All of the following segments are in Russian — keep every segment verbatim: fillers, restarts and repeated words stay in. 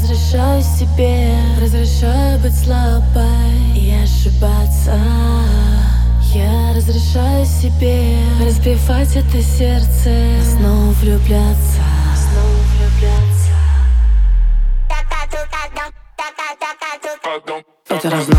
разрешаю себе, разрешаю быть слабой и ошибаться. Я разрешаю себе разбивать это сердце, снова влюбляться, снова влюбляться. Это разнос.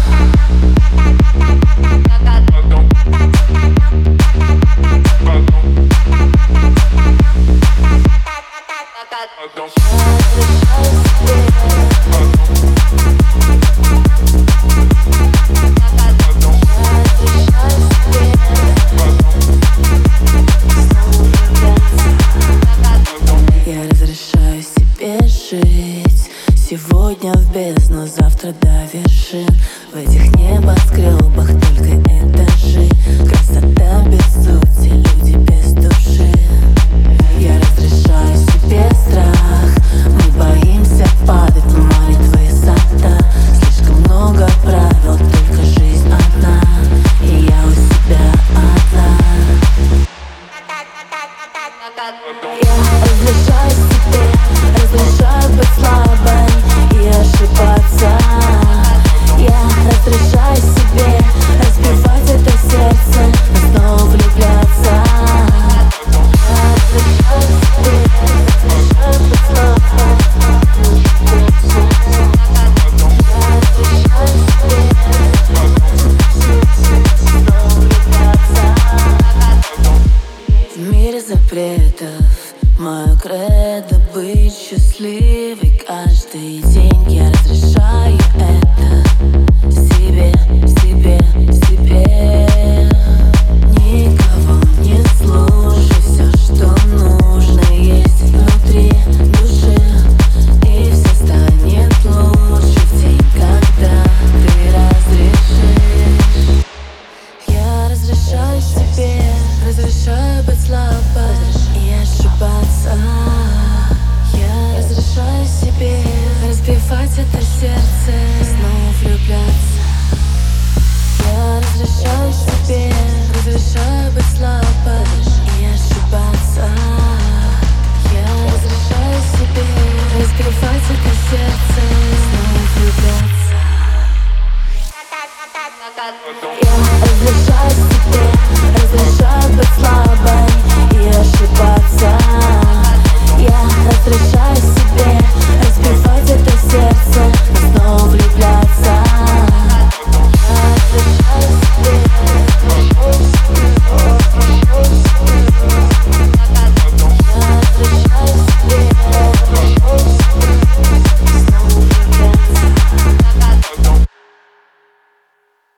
Я разрешаю себе жить сегодня в бездну, завтра до вершин. В этих небоскребах только этажи. Красота без сути, люди без души. Я разрешаю себе страх. Мы боимся падать, туманит высота. Слишком много правил, только жизнь одна, и я у себя одна. Я разрешаю себе, разрешаю быть слабой и ошибаться. Я разрешаю себе разбивать это сердце, но снова влюбляться. Я разрешаю себе, разрешаю быть слабой. Я разрешаю себе снова влюбляться. В мире запретов мое кредо быть счастливой каждый день. Я